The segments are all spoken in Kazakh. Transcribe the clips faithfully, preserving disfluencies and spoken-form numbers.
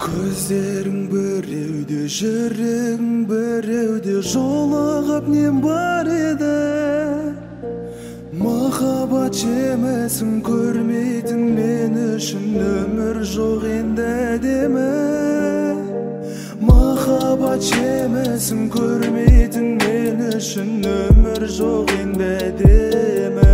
Көздерің біреуде, жүрегің біреуде, жолығып нем бар еді. Махаббат жемесін көрмейтін мен үшін өмір жоқ енді әдемі. Махаббат жемесін көрмейтін мен үшін өмір жоқ енді әдемі.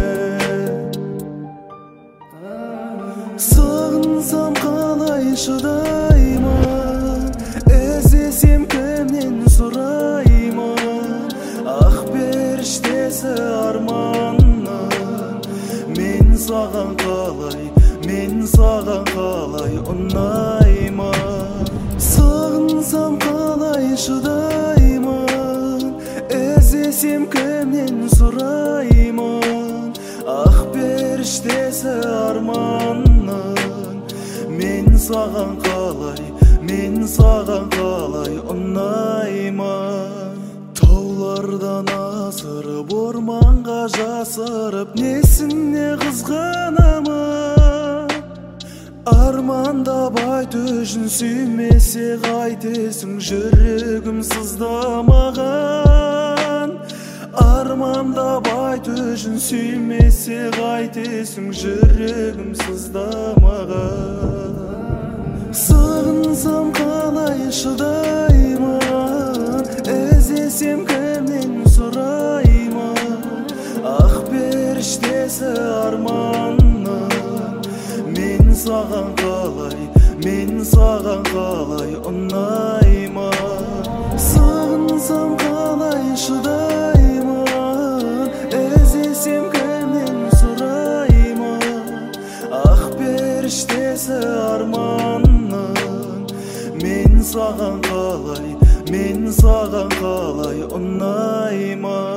Сағынсам қалай шыдаймын, іздесем кімнен сұраймын. Ақ періштесі арманның, мен саған қалай, мен саған қалай ұнаймын. Сағынсам қалай шыдаймын, іздесем кімнен сұраймын. Ақ періштесі арманның, мен саған қалай, мен саған қалай ұнаймын. Таулардан асырып, орманға жасырып, несіне қызғанамын. Армандап айт үшін сүймесе қайтесің, жүрегім сыздамаған. Армандап айт үшін сүймесе қайтесің, жүрегім сыздамаған. Сағынсам қалай шыдаймын, іздесем кімнен сұраймын. Ақ періштесі арманның, мен саған қалай, мен саған қалай ұнаймын. Сағынсам қалай шыдаймын, іздесем кімнен сұраймын. Ақ періштесі арманның, мен саған қалай, мен саған қалай ұнаймын.